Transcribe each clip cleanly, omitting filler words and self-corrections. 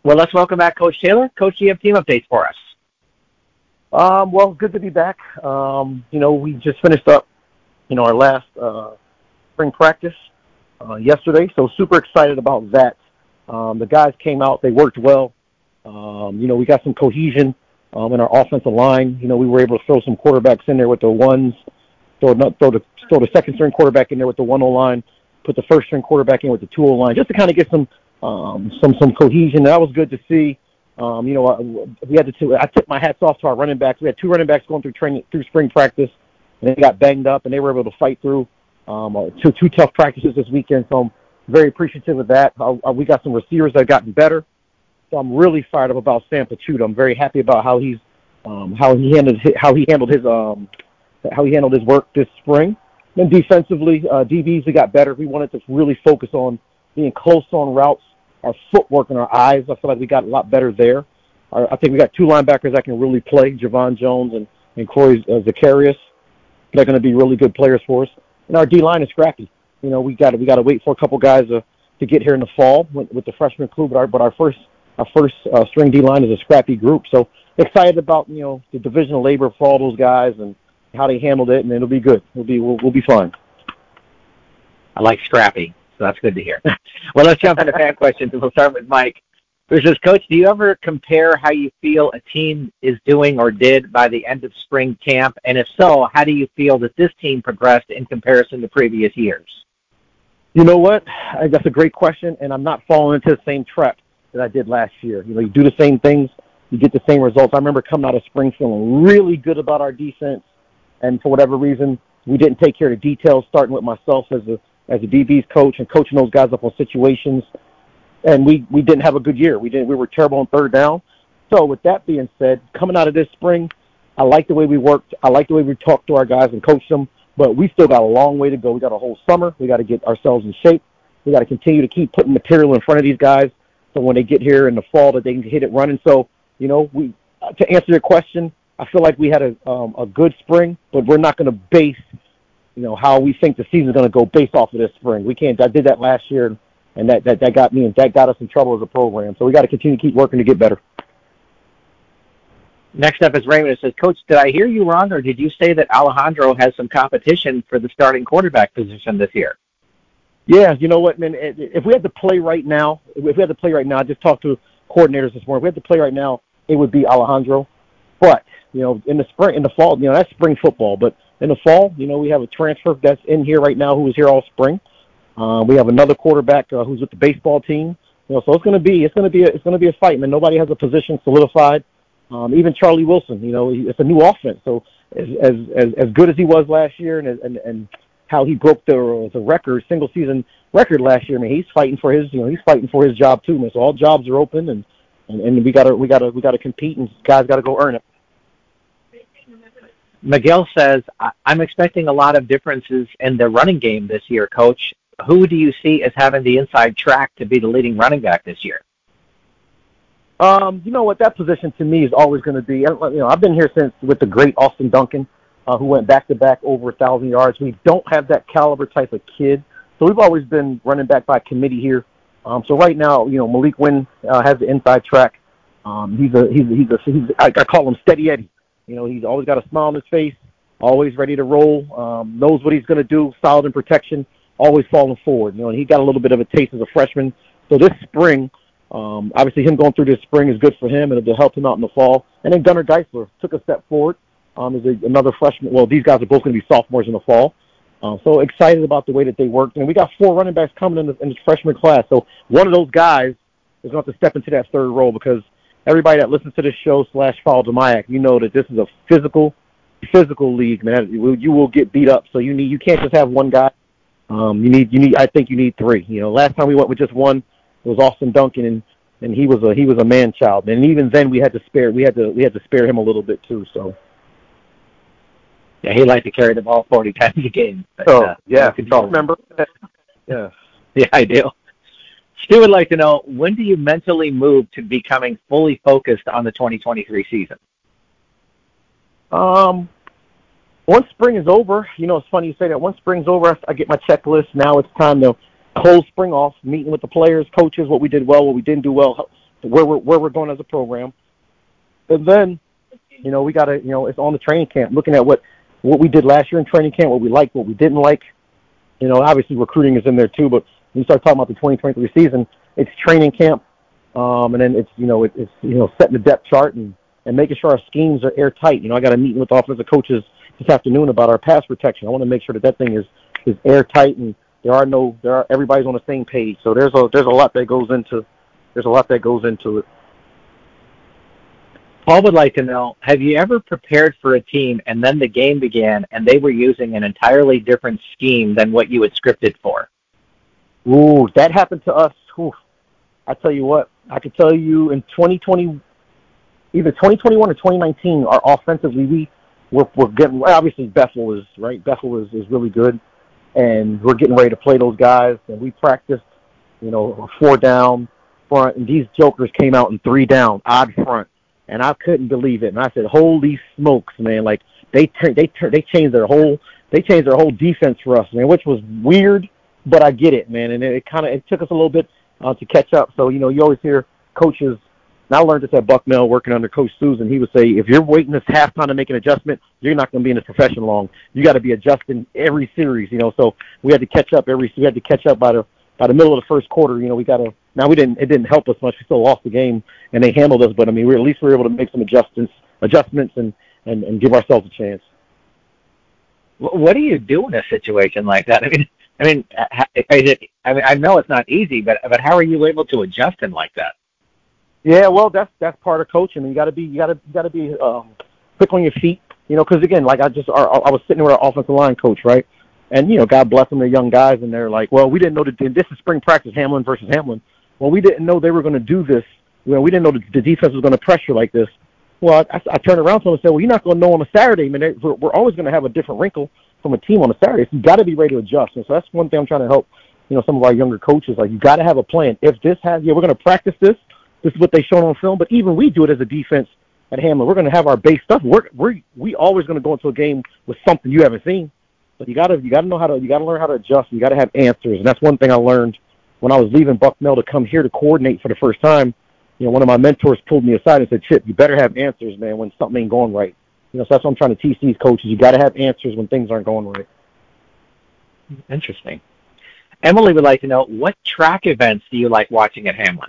Well, let's welcome back Coach Taylor. Coach, do you have team updates for us? Well, good to be back. We just finished up, our last spring practice yesterday, so super excited about that. The guys came out, they worked well. We got some cohesion in our offensive line. We were able to throw some quarterbacks in there with the ones, throw the second string quarterback in there with the 1-0 line, put the first string quarterback in with the 2-0 line, just to kind of get some cohesion. That was good to see. I took my hats off to our running backs. We had two running backs going through spring practice, and they got banged up, and they were able to fight through two tough practices this weekend. So I'm very appreciative of that. We got some receivers that have gotten better. So I'm really fired up about Sam Pachuta. I'm very happy about how he handled his work this spring. Then defensively, DBs, we got better. We wanted to really focus on being close on routes, our footwork and our eyes. I feel like we got a lot better there. I think we got two linebackers that can really play, Javon Jones and Corey Zacharias. They're going to be really good players for us. And our D-line is scrappy. We got to wait for a couple guys to get here in the fall with the freshman crew, but our first string D-line is a scrappy group. So excited about, the division of labor for all those guys and how they handled it, and it'll be good. We'll be fine. I like scrappy, so that's good to hear. Well, let's jump into fan questions, and we'll start with Mike. Who says, Coach, do you ever compare how you feel a team is doing or did by the end of spring camp? And if so, how do you feel that this team progressed in comparison to previous years? You know what? That's a great question, and I'm not falling into the same trap that I did last year. You do the same things, you get the same results. I remember coming out of spring feeling really good about our defense, and for whatever reason, we didn't take care of the details, starting with myself as a DB's coach and coaching those guys up on situations. And we didn't have a good year. We were terrible on third down. So with that being said, coming out of this spring, I like the way we worked. I like the way we talked to our guys and coached them. But we still got a long way to go. We got a whole summer. We got to get ourselves in shape. We got to continue to keep putting material in front of these guys so when they get here in the fall that they can hit it running. So, to answer your question, I feel like we had a good spring, but we're not going to base, how we think the season's going to go based off of this spring. We can't. I did that last year. And that got me, and that got us in trouble as a program. So we got to continue to keep working to get better. Next up is Raymond. It says, Coach, did I hear you wrong, or did you say that Alejandro has some competition for the starting quarterback position this year? Yeah, you know what, man? If we had to play right now, I just talked to coordinators this morning. If we had to play right now, it would be Alejandro. But, in the fall, that's spring football. But in the fall, we have a transfer that's in here right now who was here all spring. We have another quarterback who's with the baseball team. So it's going to be a fight, man. Nobody has a position solidified. Even Charlie Wilson, it's a new offense. So as good as he was last year, and how he broke the single season record last year, I mean, he's fighting for his job too, man. So all jobs are open, and we gotta compete, and guys got to go earn it. Miguel says, I'm expecting a lot of differences in the running game this year, Coach. Who do you see as having the inside track to be the leading running back this year? You know what? That position to me is always going to be, I've been here since with the great Austin Duncan, who went back-to-back over 1,000 yards. We don't have that caliber type of kid. So we've always been running back by committee here. So right now, Malik Wynn has the inside track. I call him Steady Eddie. He's always got a smile on his face, always ready to roll, knows what he's going to do, solid in protection, always falling forward. And he got a little bit of a taste as a freshman. So this spring, obviously him going through this spring is good for him, and it'll help him out in the fall. And then Gunnar Geisler took a step forward as another freshman. Well, these guys are both going to be sophomores in the fall. So excited about the way that they worked. And we got 4 running backs coming in the freshman class. So one of those guys is going to have to step into that third role, because everybody that listens to this show / follows Demayak, that this is a physical league, man. You will get beat up. So you can't just have one guy. I think you need 3. Last time we went with just one, it was Austin Duncan, and he was a man child. And even then we had to spare him a little bit too. So yeah, he liked to carry the ball 40 times a game. But, yeah, remember? Yeah, I do. Stu would like to know, when do you mentally move to becoming fully focused on the 2023 season? Once spring is over, it's funny you say that. Once spring's over, I get my checklist. Now it's time to close spring off, meeting with the players, coaches, what we did well, what we didn't do well, where we're going as a program. And then, we got to, it's on the training camp, looking at what we did last year in training camp, what we liked, what we didn't like. Obviously recruiting is in there too, but when you start talking about the 2023 season, it's training camp, and then it's setting the depth chart and making sure our schemes are airtight. I got a meeting with the offensive coaches this afternoon about our pass protection. I want to make sure that thing is airtight and everybody's on the same page. So there's a lot that goes into it. Paul would like to know, have you ever prepared for a team and then the game began and they were using an entirely different scheme than what you had scripted for? Ooh, that happened to us. Ooh, I tell you what, I could tell you in 2020, either 2021 or 2019, our offensively, we're getting, obviously Bethel is really good, and we're getting ready to play those guys, and we practiced, 4 down front, and these jokers came out in 3 down, odd front. And I couldn't believe it. And I said, "Holy smokes, man!" Like they changed their whole defense for us, man, which was weird, but I get it, man. And it took us a little bit to catch up. So you always hear coaches. And I learned this at Bucknell working under Coach Susan. He would say, if you're waiting this halftime to make an adjustment, you're not going to be in this profession long. You got to be adjusting every series, So we had to catch up We had to catch up by the middle of the first quarter. It didn't help us much. We still lost the game, and they handled us. But, we were able to make some adjustments and give ourselves a chance. What do you do in a situation like that? I know it's not easy, but how are you able to adjust in like that? Yeah, well, that's part of coaching. You got to be quick on your feet, because again, like I was sitting with our offensive line coach, right? And God bless them, they're young guys, and they're like, well, we didn't know that this is spring practice, Hamlin versus Hamlin. Well, we didn't know they were going to do this. We didn't know the defense was going to pressure like this. Well, I turned around to him and said, well, you're not going to know on a Saturday. We're always going to have a different wrinkle from a team on a Saturday. So you got to be ready to adjust. And so that's one thing I'm trying to help, some of our younger coaches. Like, you got to have a plan. If this we're going to practice this. This is what they shown on film. But even we do it as a defense at Hamlin. We're going to have our base stuff. We always going to go into a game with something you haven't seen. But you got to learn how to adjust. You got to have answers. And that's one thing I learned when I was leaving Bucknell to come here to coordinate for the first time. One of my mentors pulled me aside and said, "Chip, you better have answers, man, when something ain't going right." So that's what I'm trying to teach these coaches. You got to have answers when things aren't going right. Interesting. Emily would like to know, what track events do you like watching at Hamlin?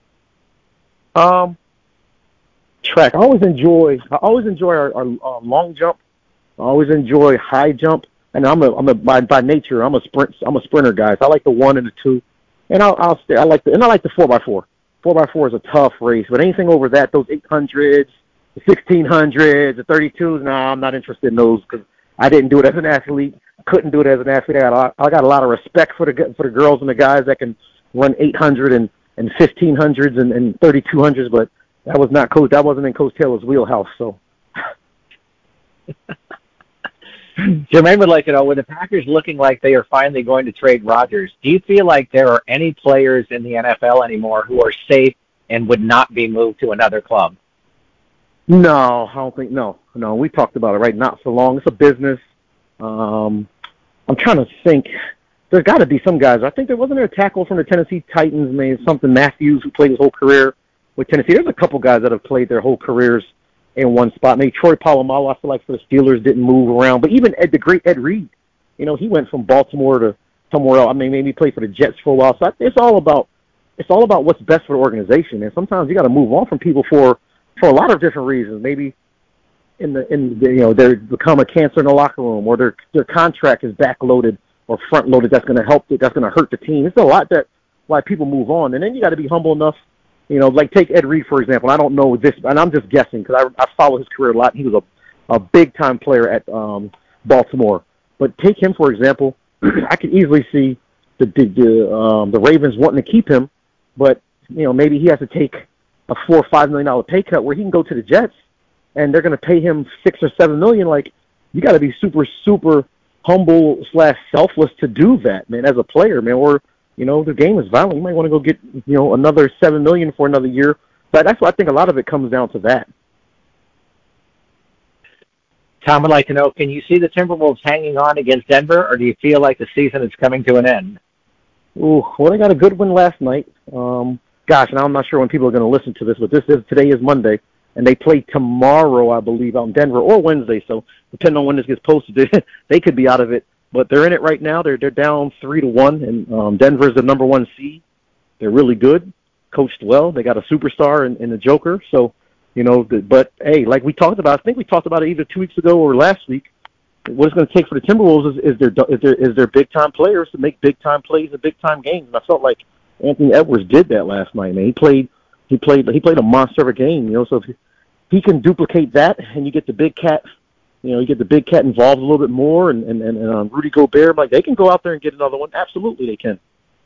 Track. I always enjoy our long jump. I always enjoy high jump. And by nature, I'm a sprinter guy. So I like the 1 and the 2. And I like the 4x4. 4x4 is a tough race, but anything over that, those 800s, the 1600s, the 32s, I'm not interested in those because I didn't do it as an athlete. Couldn't do it as an athlete. I got a lot of respect for the girls and the guys that can run 800 and 1500s and 3200s, but that wasn't in Coach Taylor's wheelhouse. So. Jermaine would like to know, with the Packers looking like they are finally going to trade Rodgers, do you feel like there are any players in the NFL anymore who are safe and would not be moved to another club? No, I don't think. No. We talked about it, right? Not so long. It's a business. I'm trying to think. There's got to be some guys. I think there wasn't a tackle from the Tennessee Titans, maybe something Matthews, who played his whole career with Tennessee. There's a couple guys that have played their whole careers in one spot. Maybe Troy Polamalu, I feel like, for the Steelers, didn't move around. But even the great Ed Reed, he went from Baltimore to somewhere else. Maybe he played for the Jets for a while. So it's all about what's best for the organization. And sometimes you got to move on from people for a lot of different reasons. Maybe they become a cancer in the locker room, or their contract is backloaded or front loaded. That's going to hurt the team. It's a lot why people move on. And then you got to be humble enough. Like take Ed Reed, for example. I don't know this, and I'm just guessing because I follow his career a lot. He was a big-time player at Baltimore. But take him, for example. I could easily see the Ravens wanting to keep him, but maybe he has to take a $4 or $5 million pay cut where he can go to the Jets, and they're going to pay him $6 or $7 million. Like, you got to be super, super humble / selfless to do that, man, as a player, man. Or the game is violent. You might want to go get, another $7 million for another year. But that's what I think a lot of it comes down to that. Tom would like to know, can you see the Timberwolves hanging on against Denver, or do you feel like the season is coming to an end? Well, they got a good win last night. gosh, and I'm not sure when people are going to listen to this, but today is Monday, and they play tomorrow, I believe, out in Denver, or Wednesday. So depending on when this gets posted, they could be out of it. But they're in it right now. They're down 3-1, and Denver's the number one seed. They're really good, coached well. They got a superstar in the Joker. So, but hey, like we talked about, I think we talked about it either 2 weeks ago or last week. What it's going to take for the Timberwolves is their big time players to make big time plays in big time games. And I felt like Anthony Edwards did that last night. Man, he played a monster of a game. So if he can duplicate that, and you get the big cat, you get the big cat involved a little bit more, and Rudy Gobert, like they can go out there and get another one. Absolutely, they can.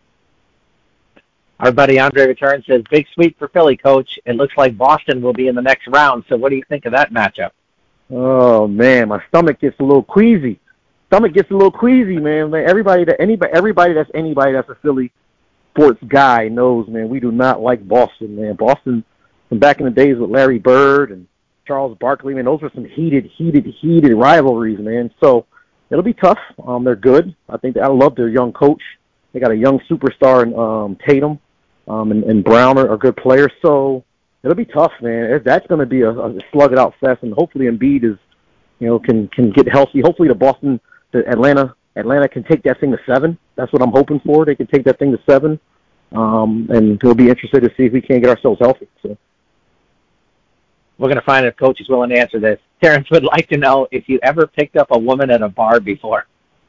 Our buddy Andre Return says, big sweep for Philly, Coach. It looks like Boston will be in the next round. So what do you think of that matchup? Oh man, my stomach gets a little queasy. Man. Everybody that's a Philly sports guy knows, man, we do not like Boston, man. Boston, from back in the days with Larry Bird and Charles Barkley, man, those were some heated rivalries, man. So it'll be tough. They're good. I love their young coach. They got a young superstar in Tatum, and Brown are good players. So it'll be tough, man. That's going to be a slug it out fest, and hopefully Embiid is, can get healthy. Hopefully Atlanta can take that thing to 7. That's what I'm hoping for. They can take that thing to 7, and we'll be interested to see if we can't get ourselves healthy. So we're going to find if Coach is willing to answer this. Terrence would like to know if you ever picked up a woman at a bar before.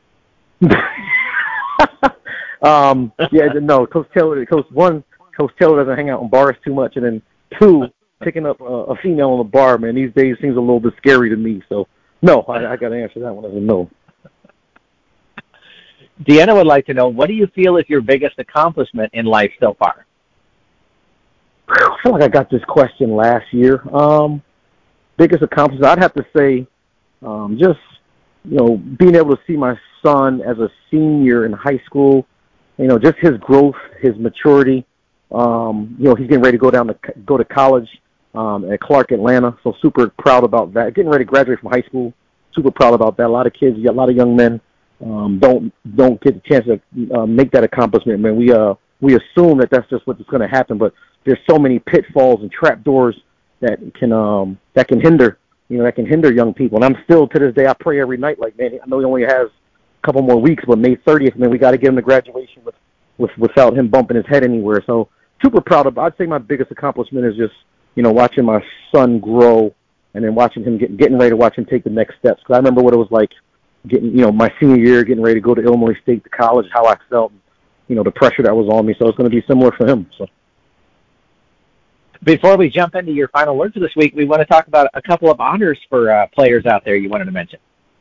No. Coach Taylor doesn't hang out in bars too much, and then 2, picking up a female in a bar, man, these days seems a little bit scary to me. So no, I got to answer that one as a no. Deanna would like to know, what do you feel is your biggest accomplishment in life so far? I feel like I got this question last year. Biggest accomplishment, I'd have to say, just being able to see my son as a senior in high school. Just his growth, his maturity. He's getting ready to go to college at Clark Atlanta. So super proud about that. Getting ready to graduate from high school. Super proud about that. A lot of kids, a lot of young men don't get the chance to make that accomplishment. Man, we assume that that's just what's going to happen, but there's so many pitfalls and trapdoors that can hinder young people. And I'm still, to this day, I pray every night, like, man, I know he only has a couple more weeks, but May 30th, man, we got to get him to graduation without him bumping his head anywhere. So super proud of. I'd say my biggest accomplishment is just watching my son grow, and then watching him getting ready to watch him take the next steps. Because I remember what it was like getting my senior year, getting ready to go to Illinois State to college, how I felt, the pressure that was on me. So it's going to be similar for him. So. Before we jump into your final words of this week, we want to talk about a couple of honors for players out there you wanted to mention.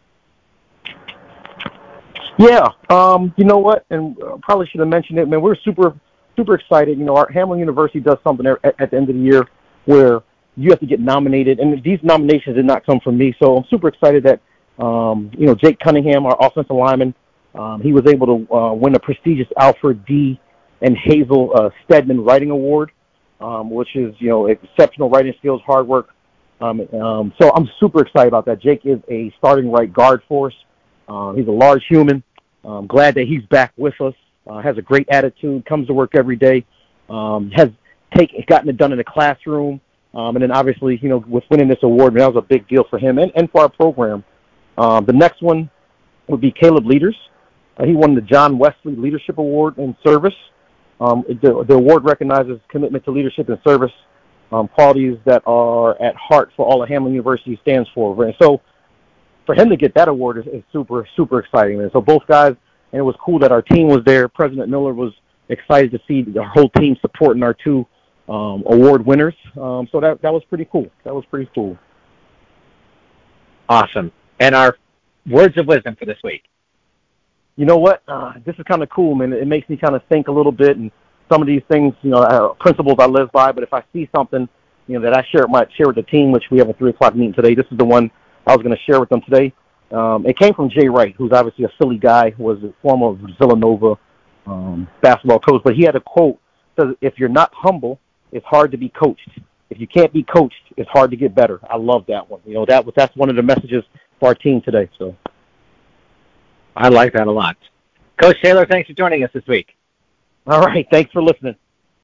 Yeah, you know what? And probably should have mentioned it. Man, we're super excited. Our Hamline University does something at the end of the year where you have to get nominated, and these nominations did not come from me. So I'm super excited that Jake Cunningham, our offensive lineman, he was able to win a prestigious Alfred D. and Hazel Stedman Writing Award, which is exceptional writing skills, hard work. So I'm super excited about that. Jake is a starting right guard for us. He's a large human. I'm glad that he's back with us. Has a great attitude, comes to work every day, has gotten it done in the classroom. And then obviously, with winning this award, that was a big deal for him and for our program. The next one would be Caleb Leaders. He won the John Wesley Leadership Award in Service. The award recognizes commitment to leadership and service, qualities that are at heart for all that Hamline University stands for. And so for him to get that award is super exciting. And so both guys, and it was cool that our team was there. President Miller was excited to see the whole team supporting our 2 award winners. So that was pretty cool. Awesome. And our words of wisdom for this week. You know what? This is kind of cool, man. It makes me kind of think a little bit, and some of these things, principles I live by. But if I see something, that I might share with the team, which we have a 3:00 meeting today. This is the one I was going to share with them today. It came from Jay Wright, who's obviously a Philly guy, was a former Villanova basketball coach. But he had a quote that says, "If you're not humble, it's hard to be coached. If you can't be coached, it's hard to get better." I love that one. That's one of the messages for our team today. So. I like that a lot. Coach Taylor, thanks for joining us this week. All right. Thanks for listening.